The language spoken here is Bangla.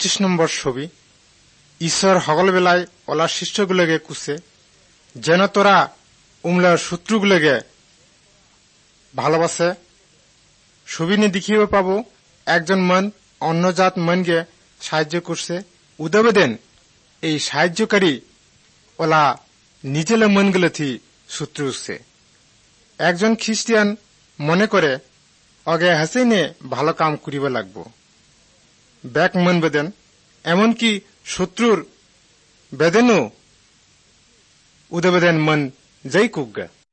25 নম্বর ছবি। ঈশ্বর সকলবেলায় ওলা শিষ্যগুলোকে কুছে যেন তোরা উমলার শত্রুগুলোকে ভালোবাসে। ছবি নিয়ে দেখিয়ে পাবো একজন মন অন্য জাত মনকে সাহায্য করছে। উদাবেদেন এই সাহায্যকারী ওলা নিজের মনগুলো থি শত্রু উঠছে। একজন খ্রিস্টিয়ান মনে করে অগে হাসে নিয়ে ভালো কাম করিব লাগবো, ব্যাক মন বেদেন, এমনকি শত্রুর বেদেনও উদাবেদেন মন যাই কুকগা।